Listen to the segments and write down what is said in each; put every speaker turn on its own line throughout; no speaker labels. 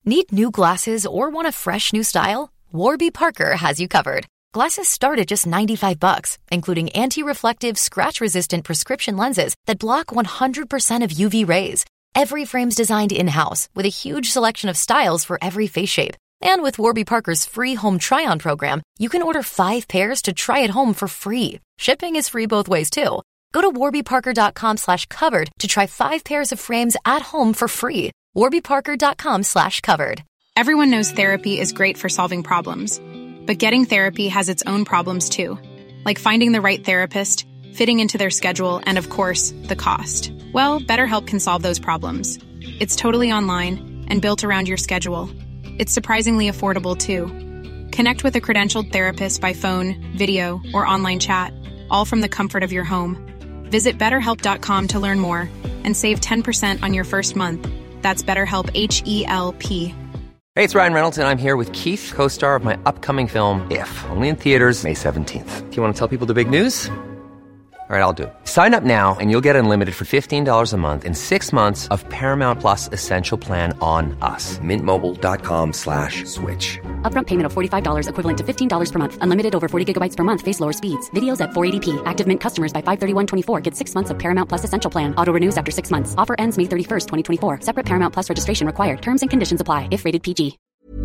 Need new glasses or want a fresh new style? Warby Parker has you covered. Glasses start at just $95, including anti-reflective, scratch-resistant prescription lenses that block 100% of UV rays. Every frame's designed in-house with a huge selection of styles for every face shape. And with Warby Parker's free home try-on program, you can order 5 pairs to try at home for free. Shipping is free both ways, too. Go to warbyparker.com/covered to try 5 pairs of frames at home for free. warbyparker.com/covered.
Everyone knows therapy is great for solving problems. But getting therapy has its own problems, too. Like finding the right therapist, fitting into their schedule, and of course, the cost. Well, BetterHelp can solve those problems. It's totally online and built around your schedule. It's surprisingly affordable, too. Connect with a credentialed therapist by phone, video, or online chat, all from the comfort of your home. Visit BetterHelp.com to learn more and save 10% on your first month. That's BetterHelp, H-E-L-P.
Hey, it's Ryan Reynolds, and I'm here with Keith, co-star of my upcoming film, If, only in theaters May 17th. Do you want to tell people the big news? All right, I'll do it. Sign up now and you'll get unlimited for $15 a month and 6 months of Paramount Plus Essential Plan on us. MintMobile.com/switch.
Upfront payment of $45 equivalent to $15 per month. Unlimited over 40 gigabytes per month. Face lower speeds. Videos at 480p. Active Mint customers by 531.24 get 6 months of Paramount Plus Essential Plan. Auto renews after 6 months. Offer ends May 31st, 2024. Separate Paramount Plus registration required. Terms and conditions apply if rated PG.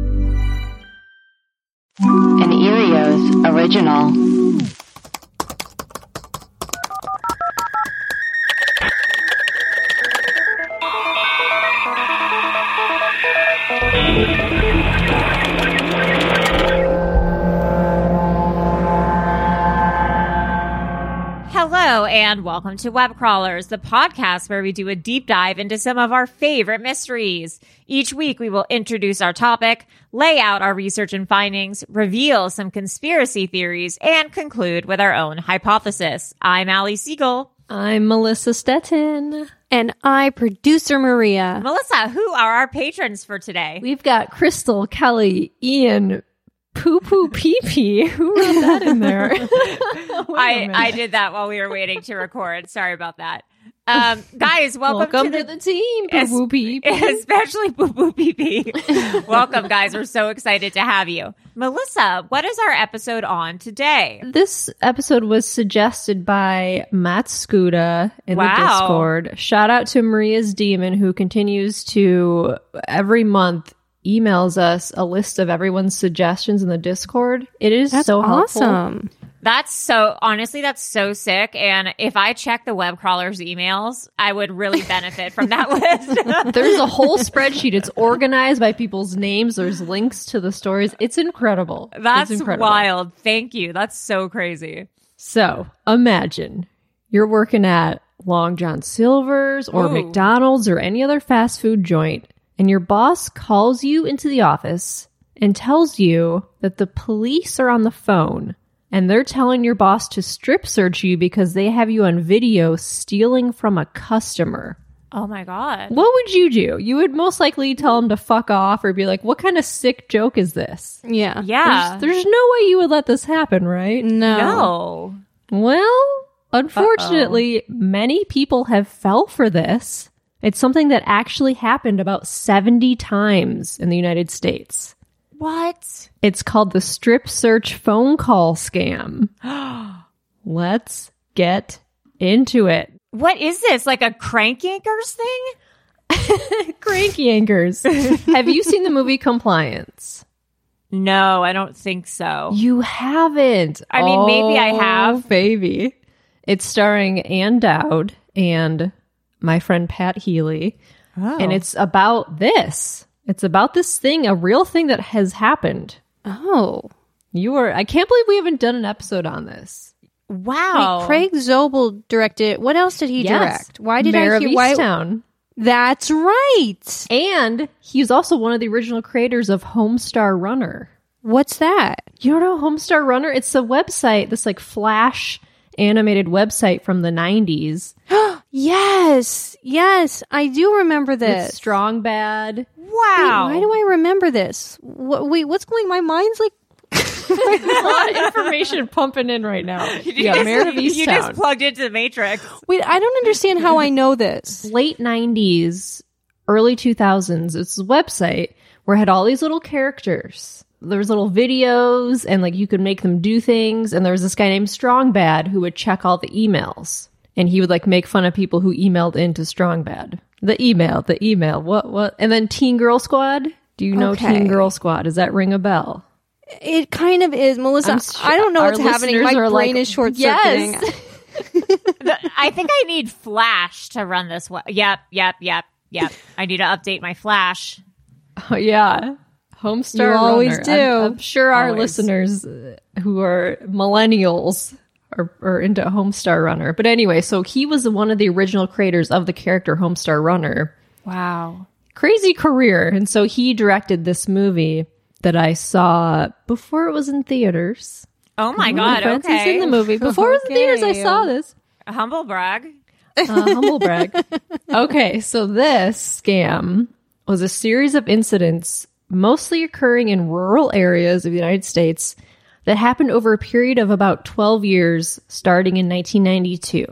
An Erios original.
Hello and welcome to Web Crawlers, the podcast where we do a deep dive into some of our favorite mysteries. Each week we will introduce our topic, lay out our research and findings, reveal some conspiracy theories, and conclude with our own hypothesis. I'm Allie Siegel.
I'm Melissa Stettin.
And I, producer Maria.
Melissa, who are our patrons for today?
We've got Crystal, Kelly, Ian, Poo Poo Pee Pee. Who wrote that in there?
I did that while we were waiting to record. Sorry about that. Guys, welcome
to the team, Poo Poo Pee Pee.
Especially Poo Poo Pee Pee. Welcome, guys. We're so excited to have you. Melissa, what is our episode on today?
This episode was suggested by Matt Scuda in the Discord. Shout out to Maria's Demon, who continues to, every month, emails us a list of everyone's suggestions in the Discord. It is so helpful.
Awesome.
That's so sick. And if I check the web crawlers emails, I would really benefit from that list.
There's a whole spreadsheet. It's organized by people's names. There's links to the stories. It's incredible.
That's wild. Thank you. That's so crazy.
So imagine you're working at Long John Silver's or McDonald's or any other fast food joint, and your boss calls you into the office and tells you that the police are on the phone and they're telling your boss to strip search you because they have you on video stealing from a customer.
Oh my God.
What would you do? You would most likely tell them to fuck off or be like, what kind of sick joke is this?
Yeah.
There's no way you would let this happen, right?
No.
Well, unfortunately, many people have fell for this. It's something that actually happened about 70 times in the United States.
What?
It's called the strip search phone call scam. Let's get into it.
What is this? Like a Crank Yankers thing?
Crank Yankers. Have you seen the movie Compliance?
No, I don't think so.
You haven't.
I mean, maybe I have.
Baby. It's starring Ann Dowd and my friend Pat Healy. And it's about this. It's about this thing, a real thing that has happened.
Oh.
I can't believe we haven't done an episode on this.
Wow.
Wait, Craig Zobel directed. What else did he direct? Why did
Mayor
I hear
of Easttown.
That's right.
And he's also one of the original creators of Homestar Runner.
What's that?
You don't know Homestar Runner? It's a website, this like Flash animated website from the 90s.
Yes, I do remember this.
With Strong Bad.
Wow.
Wait, why do I remember this? What's going? My mind's like
a lot of information pumping in right now. Yeah, Mayor of Easttown.
You just plugged into the Matrix.
Wait, I don't understand how I know this.
Late 90s, early 2000s. It's a website where it had all these little characters. There was little videos and like you could make them do things. And there was this guy named Strong Bad who would check all the emails. And he would like make fun of people who emailed into Strong Bad. The email, what? And then Teen Girl Squad. Do you know Teen Girl Squad? Does that ring a bell?
It kind of is. Melissa, I don't know what's happening. My brain is short-circuiting.
Yes.
I think I need Flash to run this. Yep. I need to update my Flash.
Oh, yeah. Homestar
You always
Runner.
do.
I'm sure our listeners who are millennials are into Homestar Runner. But anyway, so he was one of the original creators of the character Homestar Runner.
Wow.
Crazy career. And so he directed this movie that I saw before it was in theaters.
Oh my God.
Francis
Okay.
in the movie. Before it was in theaters, I saw this.
A humble brag.
Humble brag. Okay, so this scam was a series of incidents mostly occurring in rural areas of the United States that happened over a period of about 12 years, starting in 1992.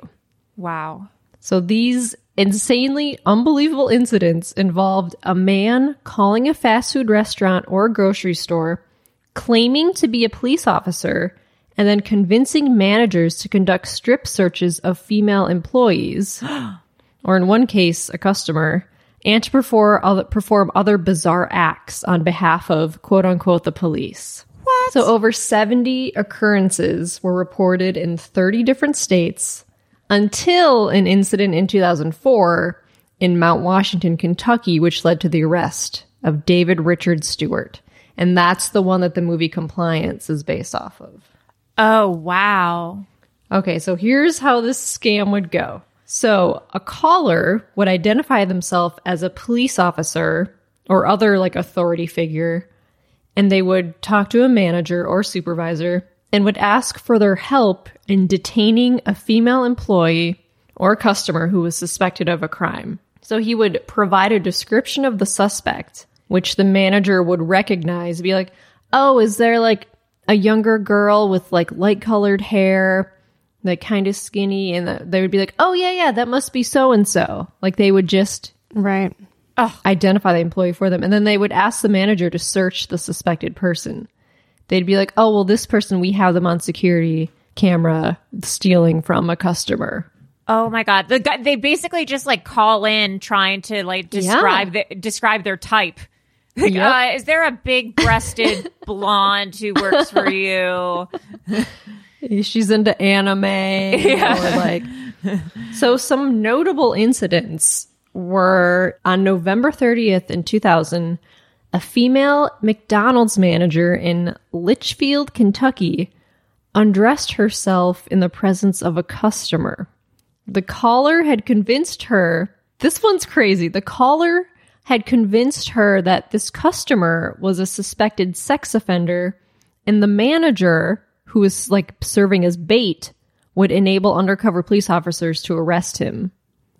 Wow.
So these insanely unbelievable incidents involved a man calling a fast food restaurant or grocery store, claiming to be a police officer, and then convincing managers to conduct strip searches of female employees, or in one case, a customer, and to perform other bizarre acts on behalf of, quote-unquote, the police.
What?
So over 70 occurrences were reported in 30 different states until an incident in 2004 in Mount Washington, Kentucky, which led to the arrest of David Richard Stewart. And that's the one that the movie Compliance is based off of.
Oh, wow.
Okay, so here's how this scam would go. So a caller would identify themselves as a police officer or other like authority figure, and they would talk to a manager or supervisor and would ask for their help in detaining a female employee or customer who was suspected of a crime. So he would provide a description of the suspect, which the manager would recognize, be like, oh, is there like a younger girl with like light colored hair, like kind of skinny? And they would be like, oh, yeah, that must be so-and-so. Like they would just identify the employee for them. And then they would ask the manager to search the suspected person. They'd be like, oh, well, this person, we have them on security camera stealing from a customer.
Oh my God. They basically just like call in trying to like describe their type. Like,
Yep.
Is there a big-breasted blonde who works for you?
She's into anime. Or like, so some notable incidents were on November 30th in 2000, a female McDonald's manager in Litchfield, Kentucky, undressed herself in the presence of a customer. The caller had convinced her, this one's crazy, the caller had convinced her that this customer was a suspected sex offender, and the manager, who was like serving as bait, would enable undercover police officers to arrest him.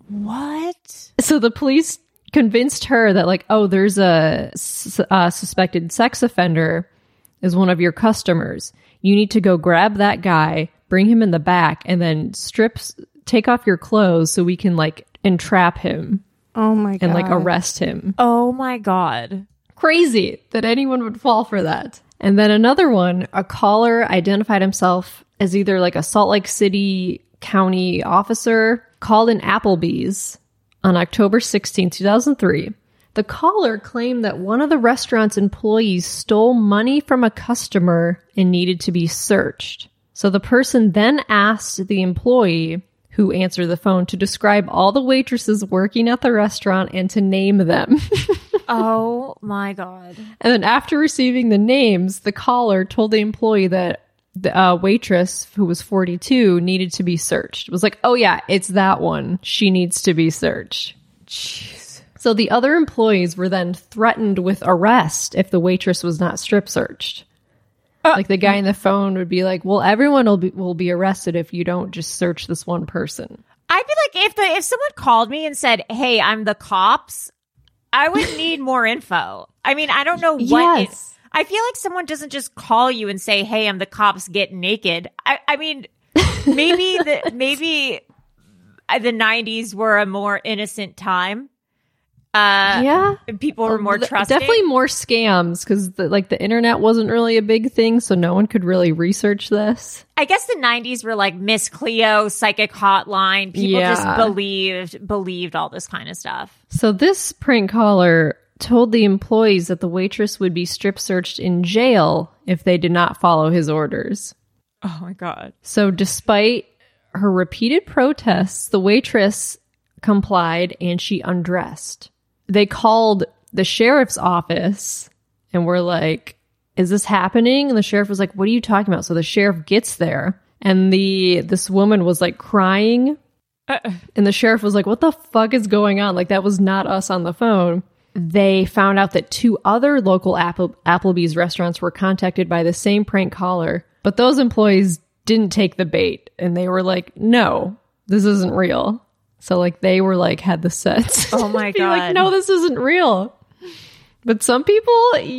What?
So the police convinced her that like, oh, there's a suspected sex offender is one of your customers. You need to go grab that guy, bring him in the back, and then take off your clothes so we can like entrap him.
Oh my God.
And like arrest him.
Oh my God.
Crazy that anyone would fall for that. And then another one, a caller identified himself as either like a Salt Lake City County officer, called in Applebee's on October 16, 2003. The caller claimed that one of the restaurant's employees stole money from a customer and needed to be searched. So the person then asked the employee who answered the phone to describe all the waitresses working at the restaurant and to name them.
Oh my God.
And then after receiving the names, the caller told the employee that the waitress, who was 42, needed to be searched. It was like, oh yeah, it's that one. She needs to be searched. Jeez. So the other employees were then threatened with arrest if the waitress was not strip searched. Like the guy on the phone would be like, well, everyone will be arrested if you don't just search this one person.
I'd be like, if someone called me and said, hey, I'm the cops, I would need more info. I mean, I don't know what
Yes.
I feel like someone doesn't just call you and say, hey, I'm the cops, get naked. I mean, maybe the 90s were a more innocent time.
Yeah.
People were more trusting.
Definitely more scams because the internet wasn't really a big thing, so no one could really research this.
I guess the 90s were like Miss Cleo, psychic hotline. People just believed all this kind of stuff.
So this prank caller told the employees that the waitress would be strip searched in jail if they did not follow his orders.
Oh my God.
So despite her repeated protests, the waitress complied and she undressed. They called the sheriff's office and were like, is this happening? And the sheriff was like, what are you talking about? So the sheriff gets there and this woman was like crying. And the sheriff was like, what the fuck is going on? Like, that was not us on the phone. They found out that 2 other local Applebee's restaurants were contacted by the same prank caller, but those employees didn't take the bait. And they were like, no, this isn't real. So like they were like, had the sense.
Oh my God.
Like, no, this isn't real. But some people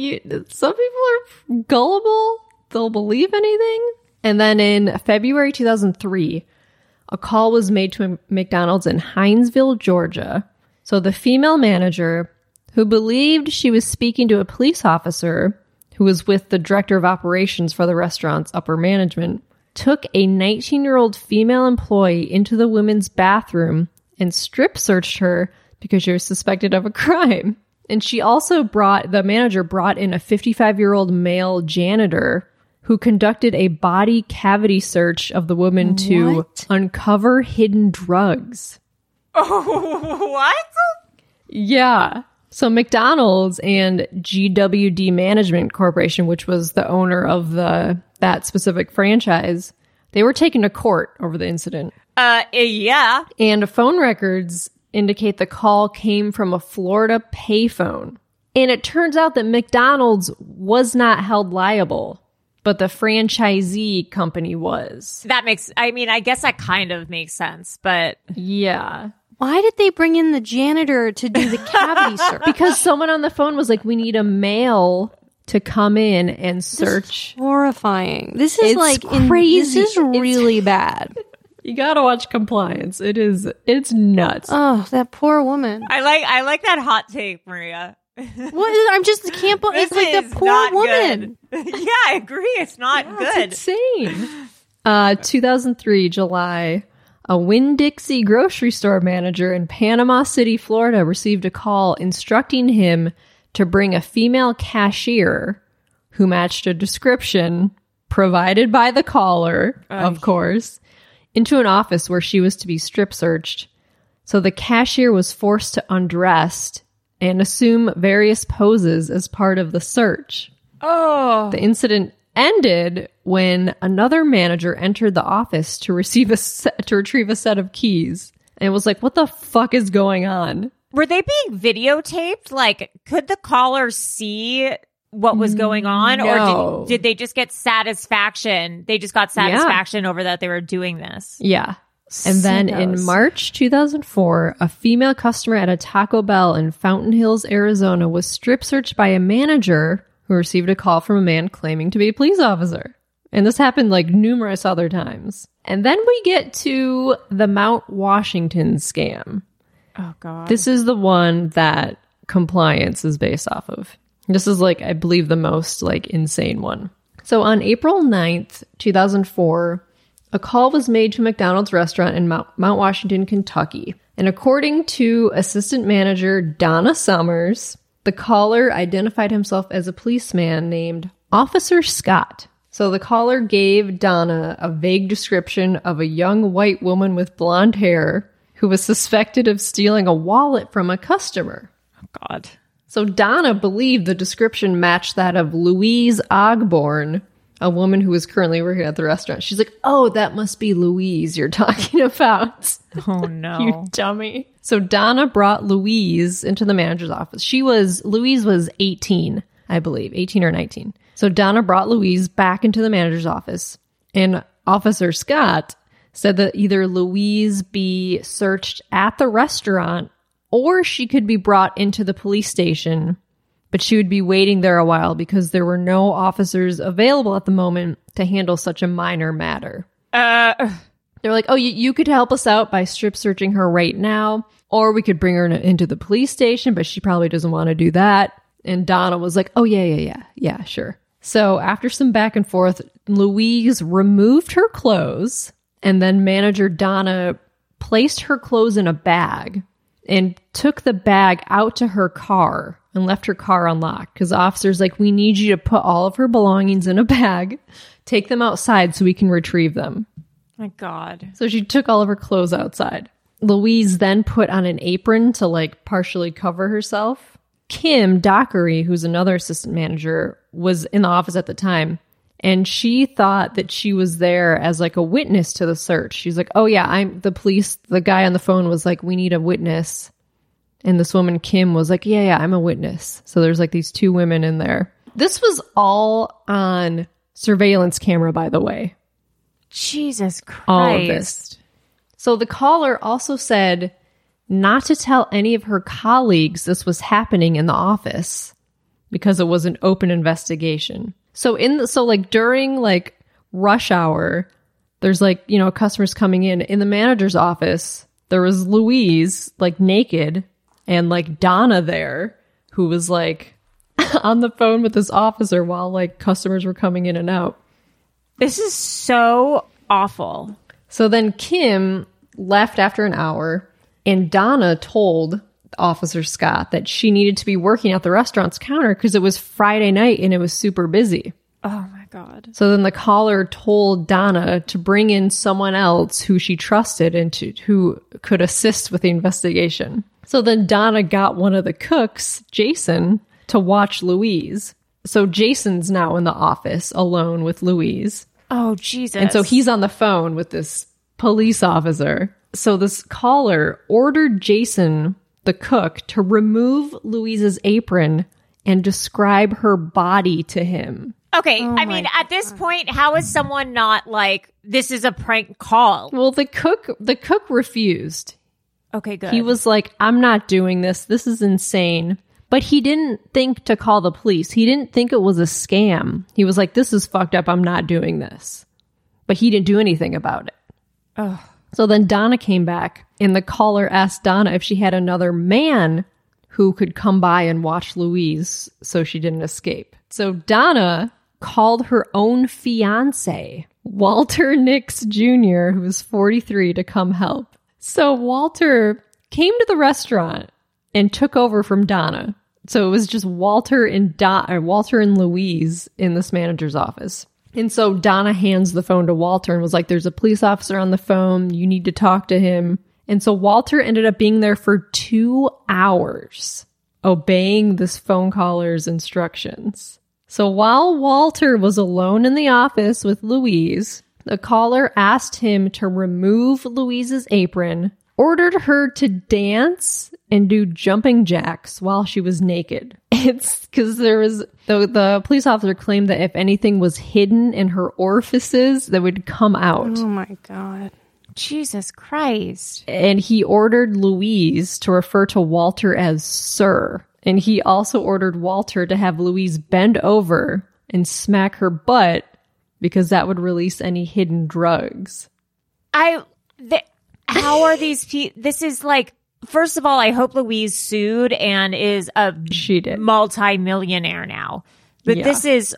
are gullible. They'll believe anything. And then in February 2003, a call was made to McDonald's in Hinesville, Georgia. So the female manager, who believed she was speaking to a police officer who was with the director of operations for the restaurant's upper management, took a 19-year-old female employee into the women's bathroom and strip searched her because she was suspected of a crime. And she also the manager brought in a 55-year-old male janitor who conducted a body cavity search of the woman to uncover hidden drugs.
Oh, what?
Yeah. So McDonald's and GWD Management Corporation, which was the owner of that specific franchise, they were taken to court over the incident.
Yeah.
And phone records indicate the call came from a Florida payphone. And it turns out that McDonald's was not held liable, but the franchisee company was.
I guess that kind of makes sense, but...
Yeah.
Why did they bring in the janitor to do the cavity search?
Because someone on the phone was like, we need a male to come in and search.
This is horrifying. This is
crazy.
This is really bad.
You gotta watch Compliance. It's nuts.
Oh, that poor woman.
I like that hot take, Maria.
What? I'm just can't believe it's like the poor woman.
Yeah, I agree. It's not good.
It's insane. 2003, July, a Winn-Dixie grocery store manager in Panama City, Florida, received a call instructing him to bring a female cashier who matched a description provided by the caller, of course, into an office where she was to be strip searched. So the cashier was forced to undress and assume various poses as part of the search.
Oh.
The incident ended when another manager entered the office to retrieve a set of keys. And it was like, what the fuck is going on?
Were they being videotaped? Like, could the caller see what was going on?
No.
Or did they just get satisfaction? They just got satisfaction over that they were doing this.
Yeah. And then in March 2004, a female customer at a Taco Bell in Fountain Hills, Arizona was strip searched by a manager who received a call from a man claiming to be a police officer. And this happened like numerous other times. And then we get to the Mount Washington scam.
Oh, God.
This is the one that Compliance is based off of. This is like, I believe, the most like insane one. So on April 9th, 2004, a call was made to a McDonald's restaurant in Mount Washington, Kentucky. And according to assistant manager Donna Summers, the caller identified himself as a policeman named Officer Scott. So the caller gave Donna a vague description of a young white woman with blonde hair who was suspected of stealing a wallet from a customer.
Oh, God.
So Donna believed the description matched that of Louise Ogborn, a woman who was currently working at the restaurant. She's like, oh, that must be Louise you're talking about.
Oh, no.
You dummy. So Donna brought Louise into the manager's office. Louise was 18, I believe, 18 or 19. So Donna brought Louise back into the manager's office. And Officer Scott said that either Louise be searched at the restaurant or she could be brought into the police station, but she would be waiting there a while because there were no officers available at the moment to handle such a minor matter. They were like, oh, you could help us out by strip searching her right now, or we could bring her into the police station, but she probably doesn't want to do that. And Donna was like, oh, yeah, sure. So after some back and forth, Louise removed her clothes, and then manager Donna placed her clothes in a bag and took the bag out to her car and left her car unlocked, because the officer's like, we need you to put all of her belongings in a bag, take them outside so we can retrieve them.
My God.
So she took all of her clothes outside. Louise then put on an apron to like partially cover herself. Kim Dockery, who's another assistant manager, was in the office at the time, and she thought that she was there as like a witness to the search. She's like, oh yeah, I'm the police. The guy on the phone was like, we need a witness. And this woman, Kim, was like, yeah, I'm a witness. So there's like these two women in there. This was all on surveillance camera, by the way.
Jesus Christ.
All of this. So the caller also said not to tell any of her colleagues this was happening in the office because it was an open investigation. So during like rush hour, there's like, you know, customers coming in the manager's office. There was Louise like naked and like Donna there, who was like on the phone with this officer while like customers were coming in and out.
This is so awful.
So then Kim left after an hour, and Donna told Officer Scott that she needed to be working at the restaurant's counter because it was Friday night and it was super busy.
Oh my God.
So then the caller told Donna to bring in someone else who she trusted and who could assist with the investigation. So then Donna got one of the cooks, Jason, to watch Louise. So Jason's now in the office alone with Louise.
Oh, Jesus.
And so he's on the phone with this police officer. So this caller ordered Jason, the cook, to remove Louise's apron and describe her body to him.
Okay, I mean, at this point, how is someone not like, this is a prank call?
Well, the cook refused.
Okay, good.
He was like, I'm not doing this. This is insane. But he didn't think to call the police. He didn't think it was a scam. He was like, this is fucked up. I'm not doing this. But he didn't do anything about it.
Ugh.
So then Donna came back, and the caller asked Donna if she had another man who could come by and watch Louise so she didn't escape. So Donna called her own fiance, Walter Nix Jr., who was 43, to come help. So Walter came to the restaurant and took over from Donna. So it was just Walter and Louise in this manager's office. And so Donna hands the phone to Walter and was like, there's a police officer on the phone. You need to talk to him. And so Walter ended up being there for 2 hours, obeying this phone caller's instructions. So while Walter was alone in the office with Louise, the caller asked him to remove Louise's apron, ordered her to dance and do jumping jacks while she was naked. It's because the police officer claimed that if anything was hidden in her orifices, that would come out.
Oh my God.
Jesus Christ.
And he ordered Louise to refer to Walter as sir. And he also ordered Walter to have Louise bend over and smack her butt because that would release any hidden drugs.
How are these people? This is like, first of all, I hope Louise sued and is a multi-millionaire now. But yeah. This is,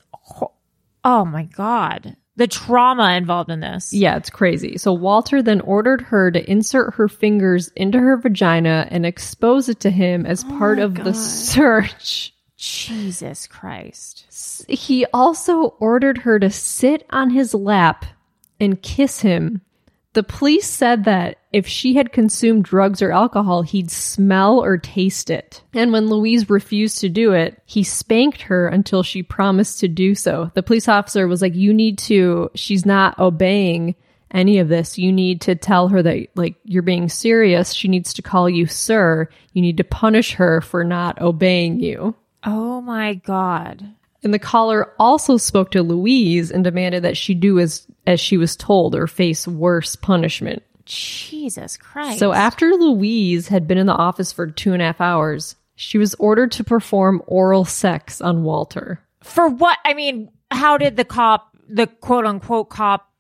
oh my God, the trauma involved in this.
Yeah, it's crazy. So Walter then ordered her to insert her fingers into her vagina and expose it to him as part of the search.
Jesus Christ.
He also ordered her to sit on his lap and kiss him. The police said that if she had consumed drugs or alcohol, he'd smell or taste it. And when Louise refused to do it, he spanked her until she promised to do so. The police officer was like, she's not obeying any of this. You need to tell her that, like, you're being serious. She needs to call you sir. You need to punish her for not obeying you.
Oh my God.
And the caller also spoke to Louise and demanded that she do as she was told or face worse punishment.
Jesus Christ.
So after Louise had been in the office for 2.5 hours, she was ordered to perform oral sex on Walter.
For what? I mean, how did the quote-unquote cop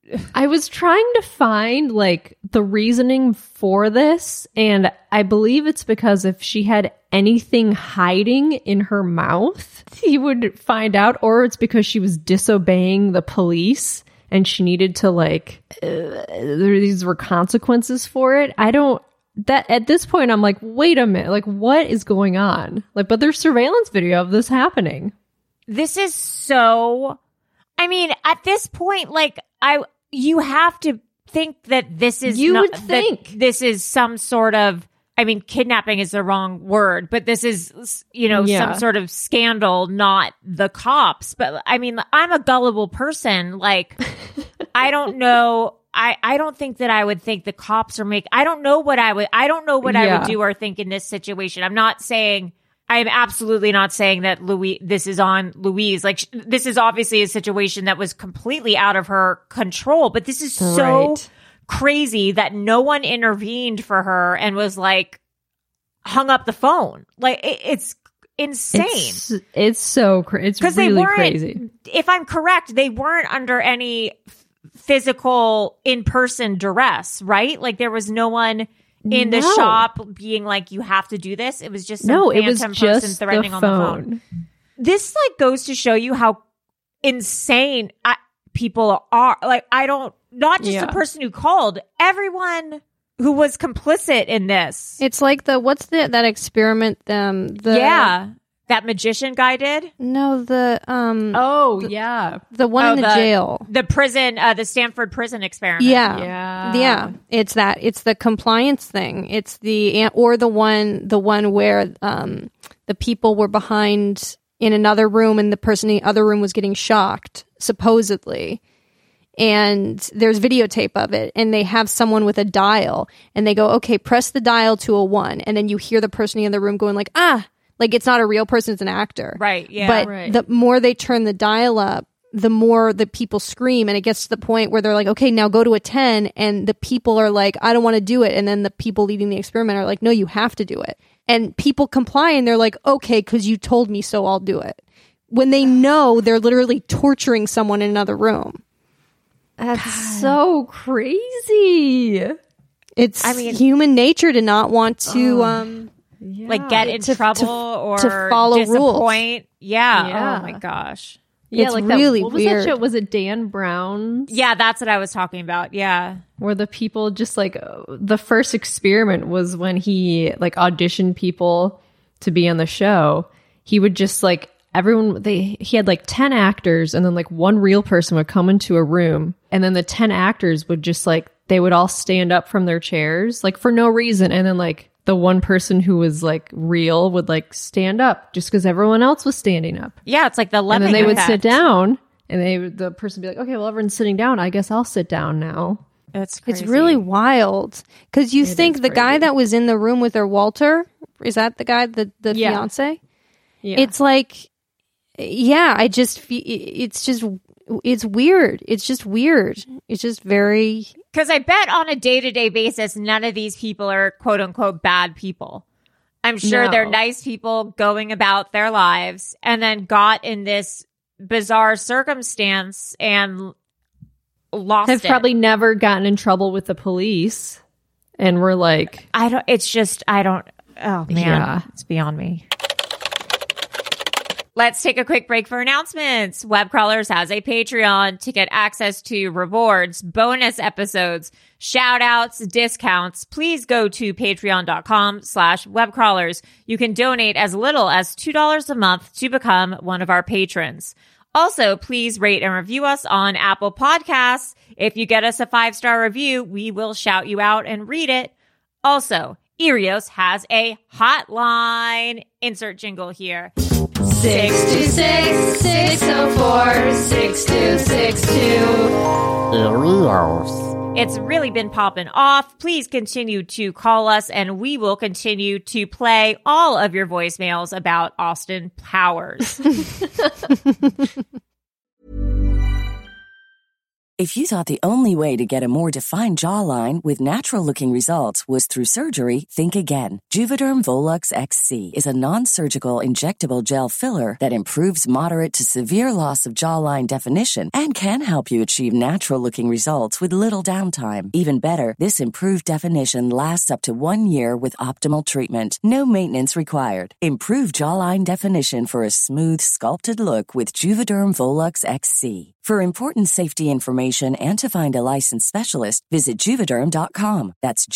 I was trying to find like the reasoning for this, and I believe it's because if she had anything hiding in her mouth, he would find out, or it's because she was disobeying the police and she needed to like these were consequences for it. That at this point I'm like, wait a minute, like what is going on? Like, but there's surveillance video of this happening.
This is so, I mean, at this point, like you have to think that this is this is some sort of, I mean, kidnapping is the wrong word, but this is, some sort of scandal, not the cops. But I mean, I'm a gullible person. Like, I don't know. I don't think that I would think the cops are I don't know what I would do or think in this situation. I'm absolutely not saying that this is on Louise. Like, this is obviously a situation that was completely out of her control, but this is so crazy that no one intervened for her and was like, hung up the phone. Like, it's insane.
It's so crazy. It's really crazy.
If I'm correct, they weren't under any physical in-person duress, right? Like, there was no one in the shop being like, you have to do this. It was just some phantom person threatening on the phone. This like goes to show you how insane people are. Like, not just the person who called, everyone who was complicit in this.
It's like that experiment
that magician guy did?
No, the one in the jail.
The prison, the Stanford prison experiment.
Yeah. It's that. It's the compliance thing. It's the one where the people were behind in another room and the person in the other room was getting shocked, supposedly. And there's videotape of it, and they have someone with a dial, and they go, okay, press the dial to a 1, and then you hear the person in the room going like, like it's not a real person, it's an actor.
Right, yeah.
But the more they turn the dial up, the more the people scream, and it gets to the point where they're like, okay, now go to a 10, and the people are like, I don't want to do it, and then the people leading the experiment are like, no, you have to do it. And people comply, and they're like, okay, because you told me so, I'll do it. When they know they're literally torturing someone in another room.
That's so crazy.
It's human nature to not want to
like get in trouble or
to follow
disappoint.
Rules.
Yeah. Oh my gosh.
Yeah,
it's
like
really
that, what was
weird.
that show? Was it Dan Brown?
Yeah, that's what I was talking about. Yeah.
Where the people just like the first experiment was when he like auditioned people to be on the show. He would just like he had like 10 actors, and then like one real person would come into a room, and then the 10 actors would just like, they would all stand up from their chairs like for no reason, and then like the one person who was like real would like stand up just because everyone else was standing up.
Yeah, it's like the Lemming
and then they
effect.
would sit down, and the person would be like, okay, well, everyone's sitting down, I guess I'll sit down now.
It's crazy.
It's really wild because you think the guy that was in the room with her, Walter, is that the guy, the fiance?
Yeah.
It's like, I just feel it's weird. It's just weird. It's just very.
Because I bet on a day-to-day basis, none of these people are quote unquote bad people. I'm sure they're nice people going about their lives, and then got in this bizarre circumstance and lost
have probably never gotten in trouble with the police, and we're like,
oh man, it's beyond me. Let's take a quick break for announcements. Web Crawlers has a Patreon to get access to rewards, bonus episodes, shout outs, discounts. Please go to patreon.com/webcrawlers. You can donate as little as $2 a month to become one of our patrons. Also, please rate and review us on Apple Podcasts. If you get us a 5-star review, we will shout you out and read it. Also, Erios has a hotline. Insert jingle here. 626-604-6262. It's really been popping off. Please continue to call us, and we will continue to play all of your voicemails about Austin Powers.
If you thought the only way to get a more defined jawline with natural-looking results was through surgery, think again. Juvederm Volux XC is a non-surgical injectable gel filler that improves moderate to severe loss of jawline definition and can help you achieve natural-looking results with little downtime. Even better, this improved definition lasts up to 1 year with optimal treatment. No maintenance required. Improve jawline definition for a smooth, sculpted look with Juvederm Volux XC. For important safety information and to find a licensed specialist, visit Juvederm.com. That's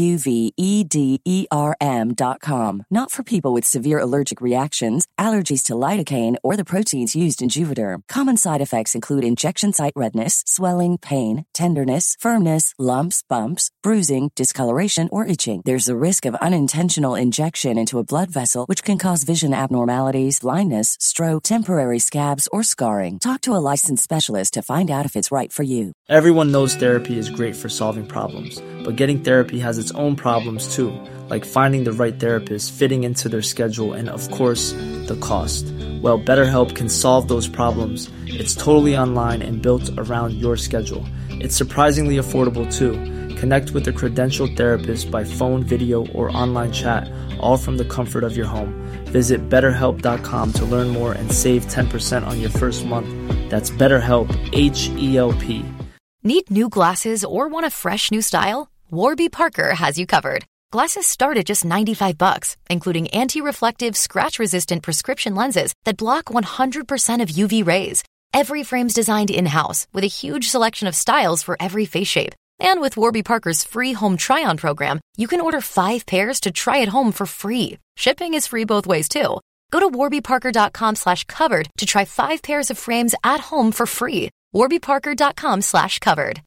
Juvederm.com. Not for people with severe allergic reactions, allergies to lidocaine, or the proteins used in Juvederm. Common side effects include injection site redness, swelling, pain, tenderness, firmness, lumps, bumps, bruising, discoloration, or itching. There's a risk of unintentional injection into a blood vessel, which can cause vision abnormalities, blindness, stroke, temporary scabs, or scarring. Talk to a licensed specialist to find out if it's right for you.
Everyone knows therapy is great for solving problems, but getting therapy has its own problems too, like finding the right therapist, fitting into their schedule, and of course, the cost. Well, BetterHelp can solve those problems. It's totally online and built around your schedule. It's surprisingly affordable too. Connect with a credentialed therapist by phone, video, or online chat, all from the comfort of your home. Visit BetterHelp.com to learn more and save 10% on your first month. That's BetterHelp, H-E-L-P.
Need new glasses or want a fresh new style? Warby Parker has you covered. Glasses start at just $95, including anti-reflective, scratch-resistant prescription lenses that block 100% of UV rays. Every frame's designed in-house with a huge selection of styles for every face shape. And with Warby Parker's free home try-on program, you can order 5 pairs to try at home for free. Shipping is free both ways, too. Go to warbyparker.com/covered to try 5 pairs of frames at home for free. warbyparker.com/covered.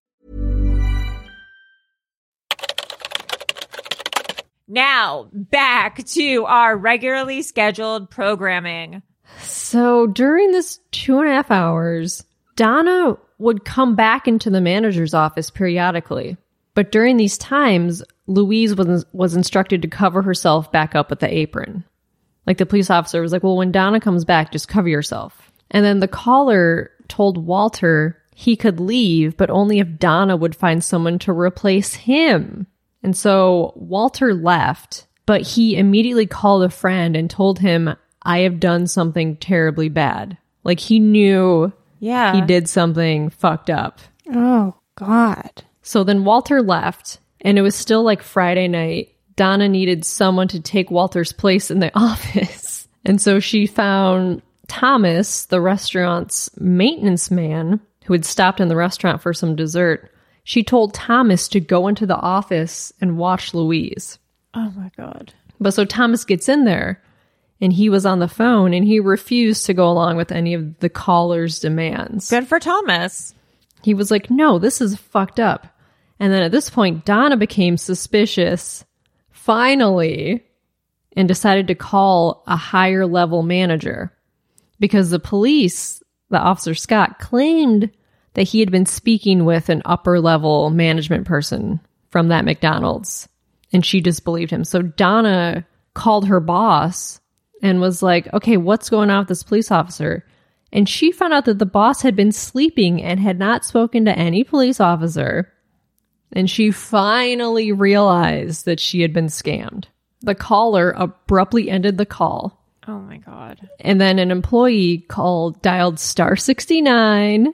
Now, back to our regularly scheduled programming.
So during this 2.5 hours, Donna would come back into the manager's office periodically. But during these times, Louise was instructed to cover herself back up with the apron. Like the police officer was like, well, when Donna comes back, just cover yourself. And then the caller told Walter he could leave, but only if Donna would find someone to replace him. And so Walter left, but he immediately called a friend and told him, I have done something terribly bad. Like he knew he did something fucked up.
Oh, God.
So then Walter left, and it was still like Friday night. Donna needed someone to take Walter's place in the office. And so she found Thomas, the restaurant's maintenance man, who had stopped in the restaurant for some dessert. She told Thomas to go into the office and watch Louise.
Oh, my God.
But so Thomas gets in there, and he was on the phone, and he refused to go along with any of the caller's demands.
Good for Thomas.
He was like, no, this is fucked up. And then at this point, Donna became suspicious, finally, and decided to call a higher level manager. Because the police, the Officer Scott, claimed that he had been speaking with an upper level management person from that McDonald's. And she disbelieved him. So Donna called her boss and was like, okay, what's going on with this police officer? And she found out that the boss had been sleeping and had not spoken to any police officer. And she finally realized that she had been scammed. The caller abruptly ended the call.
Oh my God.
And then an employee dialed star 69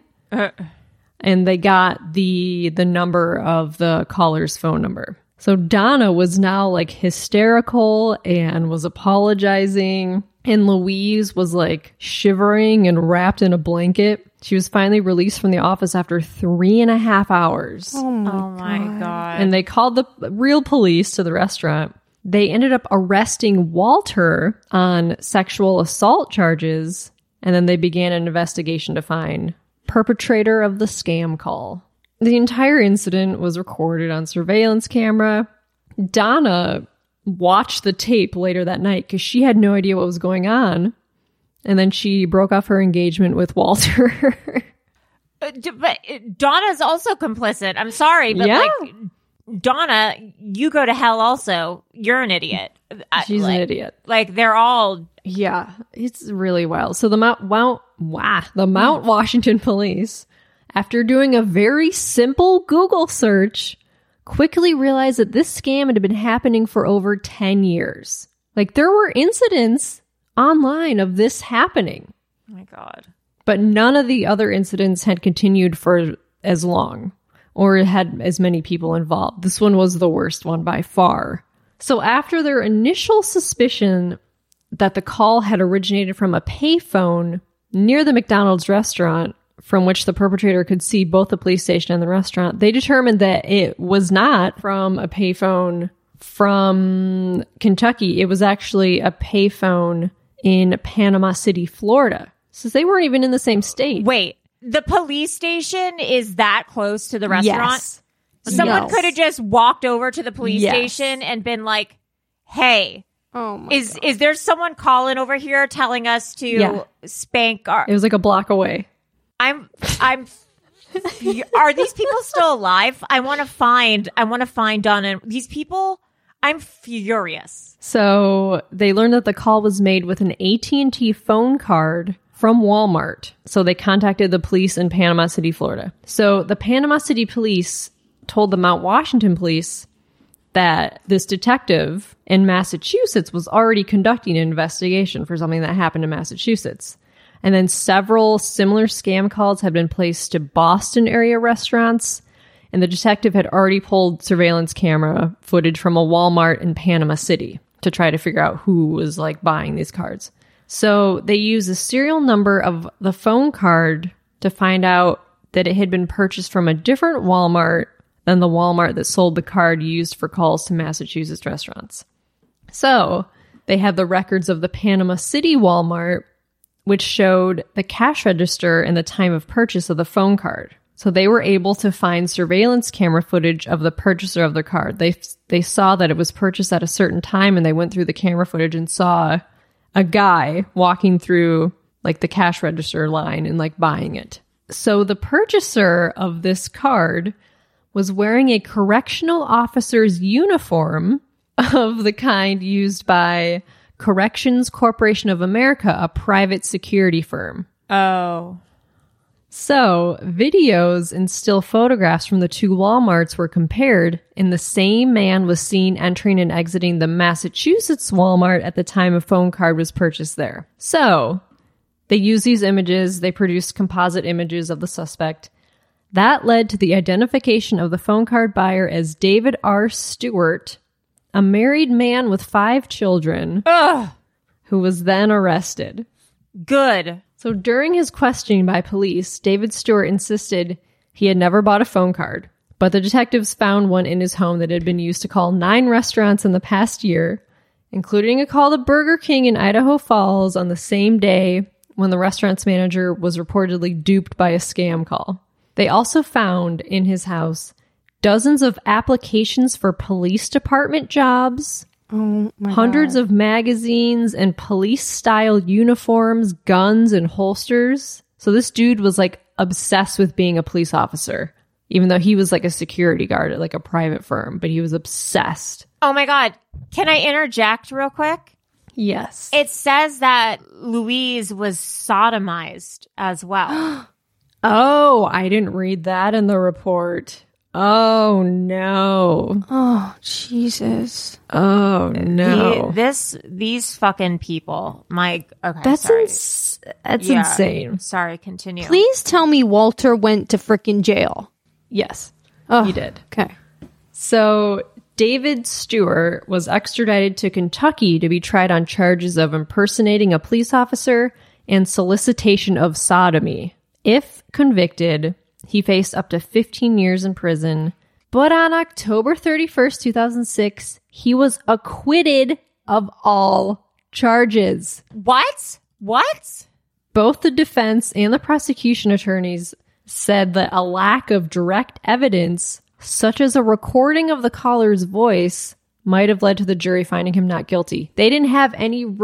and they got the number of the caller's phone number. So Donna was now like hysterical and was apologizing. And Louise was like shivering and wrapped in a blanket. She was finally released from the office after 3.5 hours.
Oh my God.
And they called the real police to the restaurant. They ended up arresting Walter on sexual assault charges. And then they began an investigation to find perpetrator of the scam call. The entire incident was recorded on surveillance camera. Donna watched the tape later that night because she had no idea what was going on. And then she broke off her engagement with Walter.
But Donna's also complicit. I'm sorry, but like, Donna, you go to hell also. You're an idiot.
She's an idiot.
Like, they're all...
Yeah, it's really wild. So the Mount Washington police after doing a very simple Google search, quickly realized that this scam had been happening for over 10 years. Like, there were incidents online of this happening.
Oh my God.
But none of the other incidents had continued for as long or had as many people involved. This one was the worst one by far. So after their initial suspicion that the call had originated from a payphone near the McDonald's restaurant, from which the perpetrator could see both the police station and the restaurant, they determined that it was not from a payphone from Kentucky. It was actually a payphone in Panama City, Florida. So they weren't even in the same state.
Wait, the police station is that close to the restaurant?
Yes.
Someone could have just walked over to the police station and been like, hey, is there someone calling over here telling us to spank our...
It was like a block away.
Are these people still alive? I want to find Donna and these people. I'm furious.
So they learned that the call was made with an AT&T phone card from Walmart. So they contacted the police in Panama City, Florida. So the Panama City police told the Mount Washington police that this detective in Massachusetts was already conducting an investigation for something that happened in Massachusetts. And then several similar scam calls had been placed to Boston area restaurants. And the detective had already pulled surveillance camera footage from a Walmart in Panama City to try to figure out who was like buying these cards. So they used the serial number of the phone card to find out that it had been purchased from a different Walmart than the Walmart that sold the card used for calls to Massachusetts restaurants. So they had the records of the Panama City Walmart, which showed the cash register and the time of purchase of the phone card. So they were able to find surveillance camera footage of the purchaser of the card. They saw that it was purchased at a certain time, and they went through the camera footage and saw a guy walking through like the cash register line and like buying it. So the purchaser of this card was wearing a correctional officer's uniform of the kind used by Corrections Corporation of America, a private security firm.
Oh.
So, videos and still photographs from the two Walmarts were compared, and the same man was seen entering and exiting the Massachusetts Walmart at the time a phone card was purchased there. So, they used these images, they produced composite images of the suspect. That led to the identification of the phone card buyer as David R. Stewart, a married man with 5 children, who was then arrested.
Good.
So during his questioning by police, David Stewart insisted he had never bought a phone card, but the detectives found one in his home that had been used to call 9 restaurants in the past year, including a call to Burger King in Idaho Falls on the same day when the restaurant's manager was reportedly duped by a scam call. They also found in his house dozens of applications for police department jobs, hundreds of magazines and police-style uniforms, guns, and holsters. So this dude was like obsessed with being a police officer, even though he was like a security guard at like a private firm, but he was obsessed.
Oh my God. Can I interject real quick?
Yes.
It says that Louise was sodomized as well.
Oh, I didn't read that in the report. Oh, no.
Oh, Jesus.
Oh, no.
These fucking people. Okay,
that's
sorry.
That's insane.
Sorry, continue.
Please tell me Walter went to frickin' jail.
Yes,
oh,
he did.
Okay.
So David Stewart was extradited to Kentucky to be tried on charges of impersonating a police officer and solicitation of sodomy. If convicted, he faced up to 15 years in prison. But on October 31st, 2006, he was acquitted of all charges.
What?
Both the defense and the prosecution attorneys said that a lack of direct evidence, such as a recording of the caller's voice, might have led to the jury finding him not guilty. They didn't have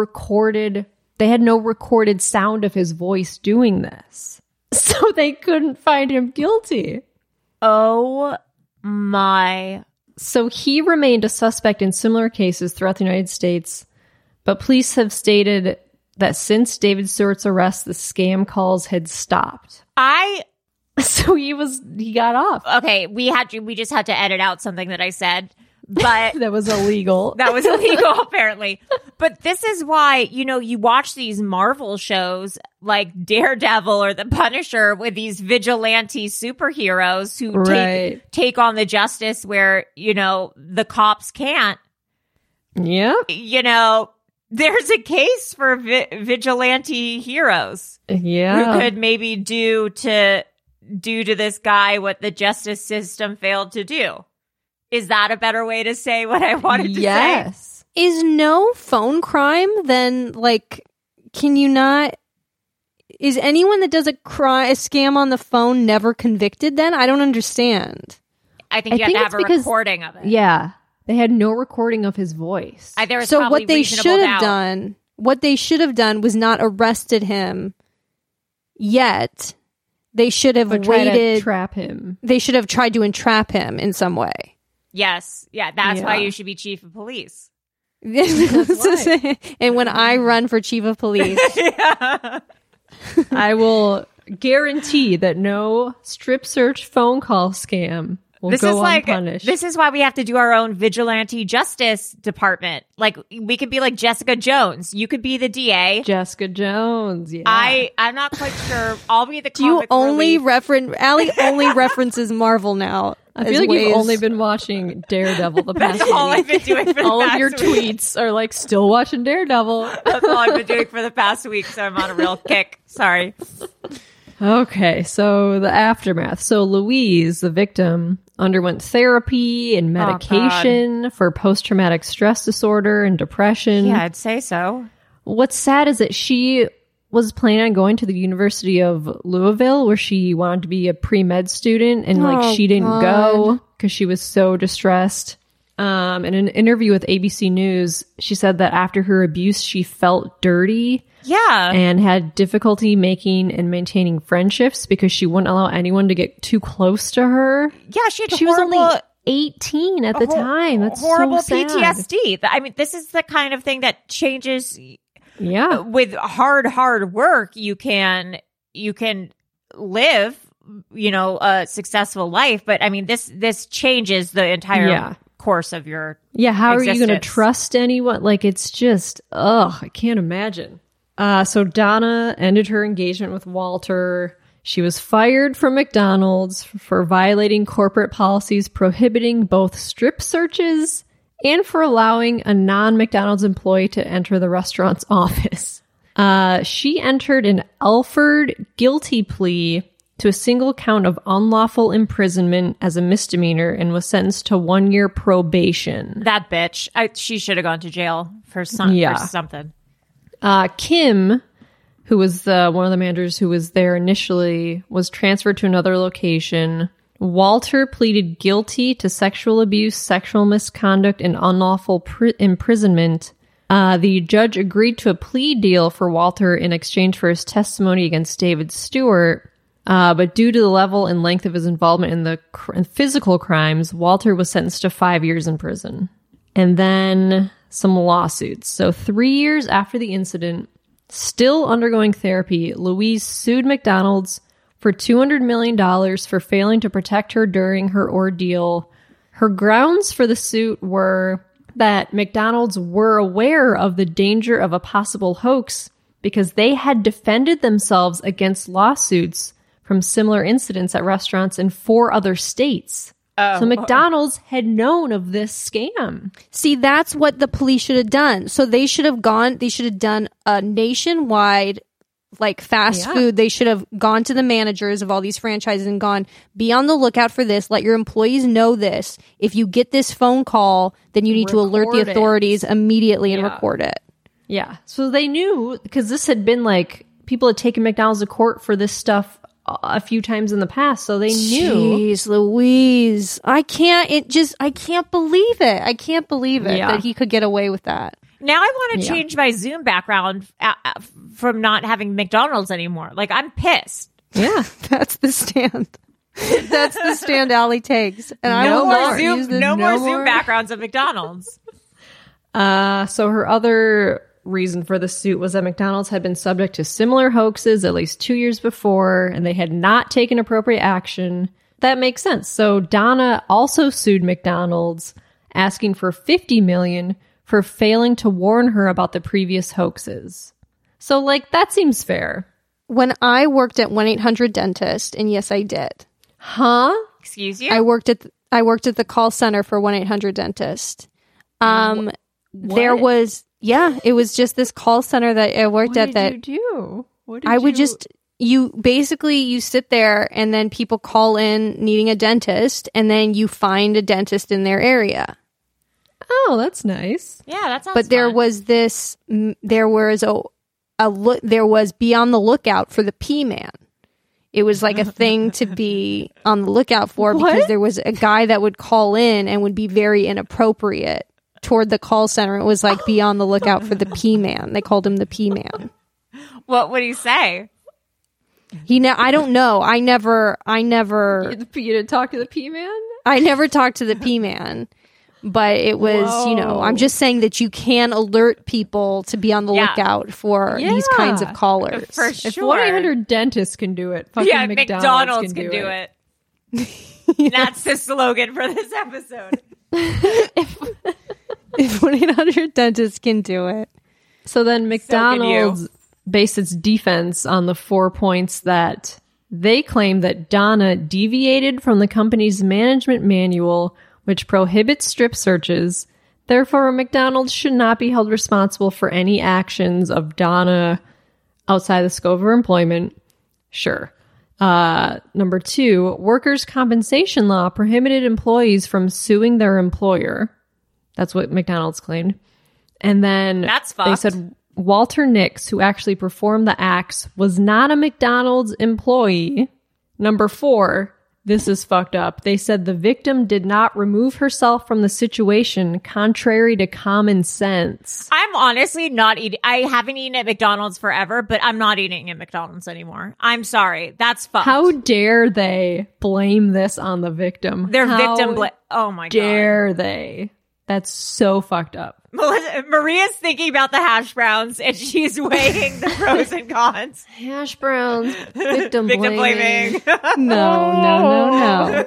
they had no recorded sound of his voice doing this. So they couldn't find him guilty.
Oh my.
So he remained a suspect in similar cases throughout the United States, but police have stated that since David Stewart's arrest, the scam calls had stopped. So he got off.
Okay, we just had to edit out something that I said, but
That was illegal.
that was illegal apparently. But this is why, you watch these Marvel shows like Daredevil or The Punisher with these vigilante superheroes who take on the justice where, the cops can't.
Yeah.
There's a case for vigilante heroes.
Yeah.
Who could maybe do to this guy what the justice system failed to do. Is that a better way to say what I wanted to say?
Is no phone crime then, can you not... Is anyone that does a scam on the phone never convicted then? I don't understand.
I think you have to have a recording of it.
Yeah. They had no recording of his voice.
So what they should have done was not arrested him yet. They should have waited
to trap him.
They should have tried to entrap him in some way.
Yes. Yeah, that's why you should be chief of police.
And when I run for chief of police,
I will guarantee that no strip search phone call scam will go unpunished.
This is why we have to do our own vigilante justice department. We could be like Jessica Jones. You could be the DA.
Jessica Jones, yeah.
I'm not quite sure. I'll be the comic
Do you only
relief.
Allie only references Marvel now.
I feel like you've only been watching Daredevil the past
That's all I've been doing for the
all
past
of your
week.
tweets are still watching Daredevil.
That's all I've been doing for the past week, so I'm on a real kick. Sorry.
Okay, so the aftermath. So Louise, the victim, underwent therapy and medication for post-traumatic stress disorder and depression.
Yeah, I'd say so.
What's sad is that she was planning on going to the University of Louisville, where she wanted to be a pre-med student, and she didn't go because she was so distressed. In an interview with ABC News, she said that after her abuse, she felt dirty.
Yeah.
And had difficulty making and maintaining friendships because she wouldn't allow anyone to get too close to her.
Yeah, she
was only 18 at the time. That's
horrible
so sad.
PTSD. I mean, this is the kind of thing that changes.
Yeah.
With hard work, you can live, a successcive life. But I mean, this changes the entire course of your
how
existence.
are you going to trust anyone? It's just, I can't imagine. So Donna ended her engagement with Walter. She was fired from McDonald's for violating corporate policies prohibiting both strip searches and for allowing a non-McDonald's employee to enter the restaurant's office. She entered an Alford guilty plea to a single count of unlawful imprisonment as a misdemeanor and was sentenced to 1 year probation.
That bitch. She should have gone to jail for something.
Kim, who was one of the managers who was there initially, was transferred to another location. Walter pleaded guilty to sexual abuse, sexual misconduct, and unlawful imprisonment. The judge agreed to a plea deal for Walter in exchange for his testimony against David Stewart. But due to the level and length of his involvement in the physical crimes, Walter was sentenced to 5 years in prison. And then some lawsuits. So 3 years after the incident, still undergoing therapy, Louise sued McDonald's for $200 million for failing to protect her during her ordeal. Her grounds for the suit were that McDonald's were aware of the danger of a possible hoax because they had defended themselves against lawsuits from similar incidents at restaurants in 4 other states. So McDonald's had known of this scam.
See, that's what the police should have done. So they should have done a nationwide, fast food. They should have gone to the managers of all these franchises and gone, be on the lookout for this. Let your employees know this. If you get this phone call, then you need to alert the authorities immediately and record it.
Yeah. So they knew, because this had been people had taken McDonald's to court for this stuff a few times in the past, so they knew.
Jeez, Louise. I can't believe it. I can't believe it that he could get away with that.
Now I want to change my Zoom background from not having McDonald's anymore. I'm pissed.
Yeah.
That's the stand. That's the stand Allie takes. And
no more Zoom backgrounds of McDonald's.
So her other reason for the suit was that McDonald's had been subject to similar hoaxes at least 2 years before, and they had not taken appropriate action. That makes sense. So Donna also sued McDonald's, asking for $50 million for failing to warn her about the previous hoaxes. So, like, that seems fair.
When I worked at 1-800-DENTIST, and yes, I did.
Huh?
Excuse you?
I worked at the call center for 1-800-DENTIST. There was, it was just this call center that I worked at. That
What did you do? What did
I would
you...
just, you sit there and then people call in needing a dentist, and then you find a dentist in their area.
Oh, that's nice.
Yeah, that sounds
But there
fun.
was this, there was there was be on the lookout for the P-man. It was like a thing to be on the lookout for because there was a guy that would call in and would be very inappropriate toward the call center. It was like be on the lookout for the P-man. They called him the P-man.
What would he say?
I don't know. I never.
You didn't talk to the P-man?
I never talked to the P-man. But it was, I'm just saying that you can alert people to be on the lookout for these kinds of callers.
For sure.
If 1-800-DENTIST can do it, fucking McDonald's can do it.
That's the slogan for this episode.
If 1-800-DENTIST can do it.
So then McDonald's based its defense on the 4 points that they claim that Donna deviated from the company's management manual, which prohibits strip searches. Therefore, McDonald's should not be held responsible for any actions of Donna outside the scope of her employment. Sure. Number 2, workers' compensation law prohibited employees from suing their employer. That's what McDonald's claimed. And then
That's fucked.
They said Walter Nix, who actually performed the acts, was not a McDonald's employee. Number 4, this is fucked up. They said the victim did not remove herself from the situation, contrary to common sense.
I'm honestly not eating. I haven't eaten at McDonald's forever, but I'm not eating at McDonald's anymore. I'm sorry. That's fucked.
How dare they blame this on the victim?
They're
How
victim oh my god.
dare they? That's so fucked up.
Maria's thinking about the hash browns and she's weighing the pros and cons.
Hash browns, victim
blaming.
No.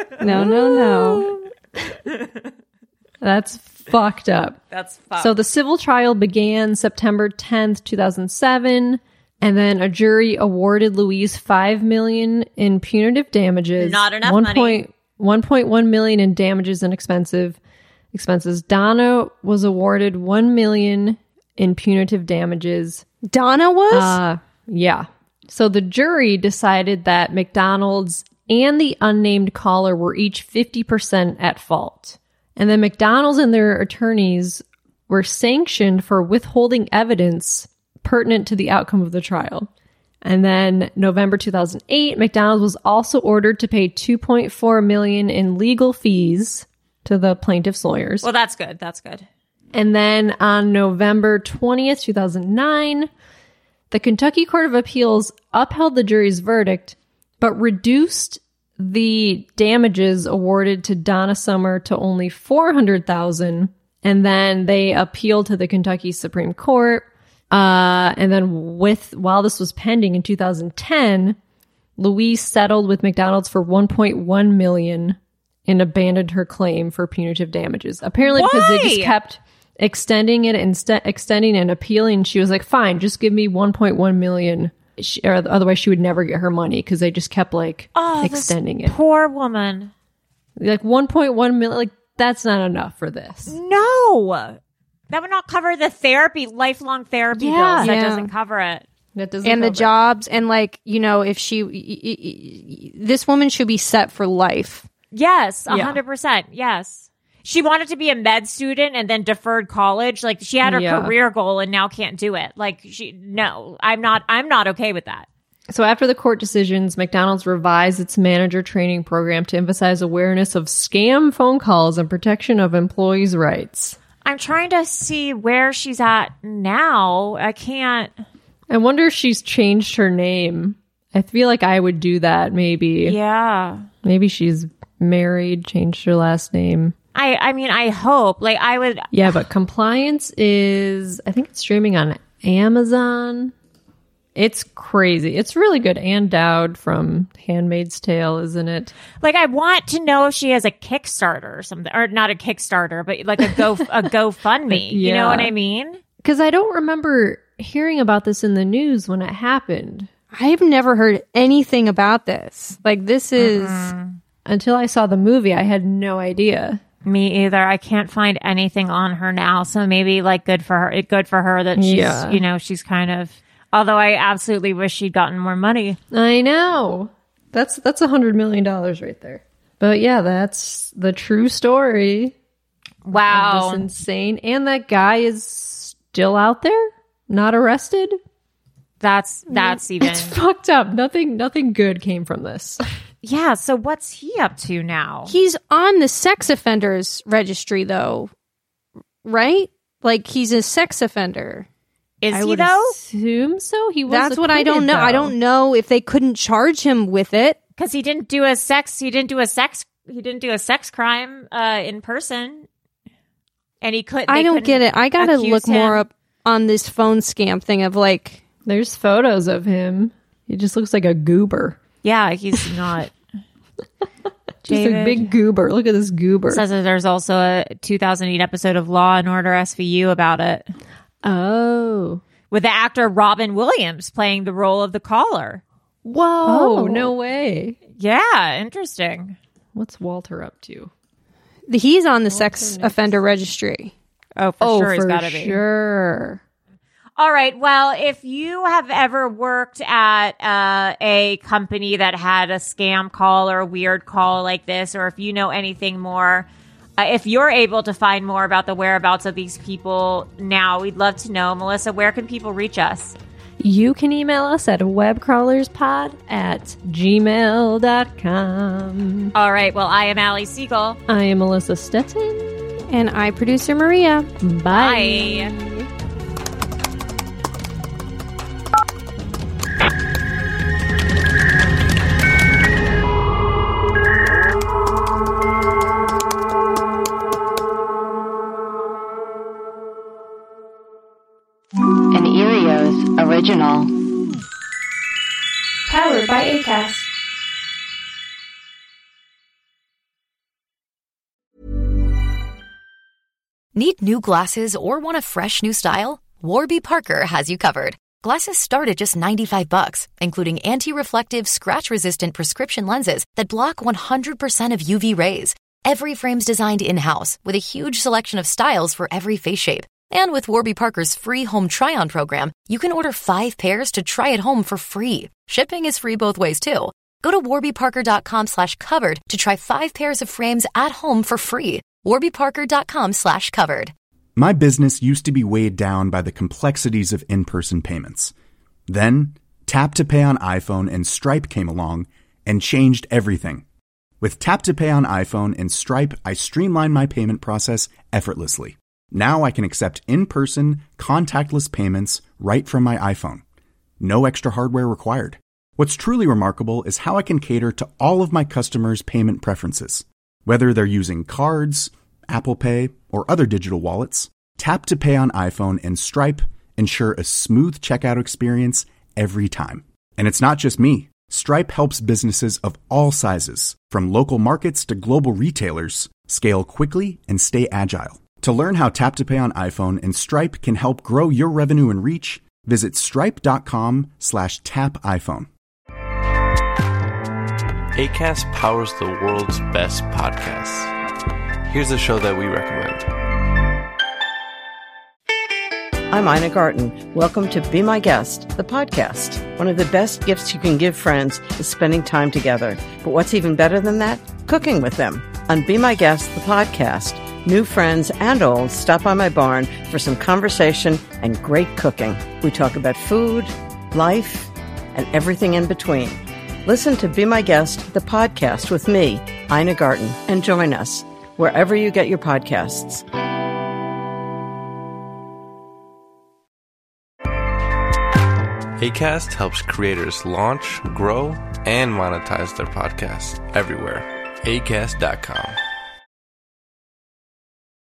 That's fucked up.
That's fucked.
So the civil trial began September 10th, 2007, and then a jury awarded Louise $5 million in punitive damages.
Not enough money.
$1.1 million in damages and expenses. Donna was awarded $1 million in punitive damages.
Donna was?
Yeah. So the jury decided that McDonald's and the unnamed caller were each 50% at fault. And then McDonald's and their attorneys were sanctioned for withholding evidence pertinent to the outcome of the trial. And then November 2008, McDonald's was also ordered to pay $2.4 million in legal fees to the plaintiff's lawyers.
Well, that's good. That's good.
And then on November 20th, 2009, the Kentucky Court of Appeals upheld the jury's verdict, but reduced the damages awarded to Donna Summer to only $400,000. And then they appealed to the Kentucky Supreme Court. And then while this was pending in 2010, Louise settled with McDonald's for $1.1 million and abandoned her claim for punitive damages. Apparently because they just kept extending it and extending and appealing. She was like, fine, just give me $1.1 million. Or otherwise she would never get her money because they just kept extending it.
Poor woman.
Like $1.1 million, like that's not enough for this.
No. That would not cover the lifelong therapy bills. That doesn't cover it.
That doesn't
and
cover
the jobs and if this woman should be set for life.
Yes, 100%. Yes. She wanted to be a med student and then deferred college. Like she had her career goal and now can't do it. I'm not okay with that.
So after the court decisions, McDonald's revised its manager training program to emphasize awareness of scam phone calls and protection of employees' rights.
I'm trying to see where she's at now. I can't.
I wonder if she's changed her name. I feel like I would do that maybe.
Yeah.
Maybe she's married, changed her last name.
I mean, I hope. Like, I would...
Yeah, but Compliance is... I think it's streaming on Amazon. It's crazy. It's really good. Ann Dowd from Handmaid's Tale, isn't it?
Like, I want to know if she has a Kickstarter or something. Or not a Kickstarter, but like a GoFundMe.
Yeah.
You know what I mean?
Because I don't remember hearing about this in the news when it happened.
I've never heard anything about this. Like, this is...
Until I saw the movie, I had no idea.
Me either. I can't find anything on her now. So maybe, like, good for her that she's, you know, she's kind of... Although I absolutely wish she'd gotten more money.
I know. That's $100 million right there. But yeah, that's the true story.
Wow.
This insane. And that guy is still out there? Not arrested?
That's even...
It's fucked up. Nothing good came from this.
Yeah, so what's he up to now?
He's on the sex offenders registry, though. Right? Like, he's a sex offender.
Is he, though?
Assume so. He was.
That's what I don't know.
Though.
I don't know if they couldn't charge him with it
because he didn't do a sex crime in person, and he could.
I don't get it. I gotta look more up on this phone scam thing of like.
There's photos of him. He just looks like a goober.
Yeah, he's not.
Just a big goober. Look at this goober.
Says that there's also a 2008 episode of Law and Order SVU about it.
Oh.
With the actor Robin Williams playing the role of the caller.
Whoa, no way.
Yeah, interesting.
What's Walter up to?
He's on the sex offender registry.
Oh, for sure he's got to be.
Sure.
All right. Well, if you have ever worked at a company that had a scam call or a weird call like this, or if you know anything more, if you're able to find more about the whereabouts of these people now, we'd love to know. Melissa, where can people reach us?
You can email us at webcrawlerspod@gmail.com.
All right. Well, I am Allie Siegel.
I am Melissa Stetton.
And I, producer Maria.
Bye.
An Erios original.
Powered by Acast.
Need new glasses or want a fresh new style? Warby Parker has you covered. Glasses start at just $95, including anti-reflective, scratch-resistant prescription lenses that block 100% of UV rays. Every frame's designed in-house with a huge selection of styles for every face shape. And with Warby Parker's free home try-on program, you can order 5 pairs to try at home for free. Shipping is free both ways, too. Go to warbyparker.com/covered to try 5 pairs of frames at home for free. warbyparker.com/covered.
My business used to be weighed down by the complexities of in-person payments. Then, Tap to Pay on iPhone and Stripe came along and changed everything. With Tap to Pay on iPhone and Stripe, I streamlined my payment process effortlessly. Now I can accept in-person, contactless payments right from my iPhone. No extra hardware required. What's truly remarkable is how I can cater to all of my customers' payment preferences. Whether they're using cards, Apple Pay, or other digital wallets, Tap to Pay on iPhone and Stripe ensure a smooth checkout experience every time. And it's not just me. Stripe helps businesses of all sizes, from local markets to global retailers, scale quickly and stay agile. To learn how Tap to Pay on iPhone and Stripe can help grow your revenue and reach, visit stripe.com/tapiphone.
Acast powers the world's best podcasts. Here's a show that we recommend.
I'm Ina Garten. Welcome to Be My Guest, the podcast. One of the best gifts you can give friends is spending time together. But what's even better than that? Cooking with them. On Be My Guest, the podcast, new friends and old stop by my barn for some conversation and great cooking. We talk about food, life, and everything in between. Listen to Be My Guest, the podcast with me, Ina Garten, and join us wherever you get your podcasts.
Acast helps creators launch, grow, and monetize their podcasts everywhere. Acast.com.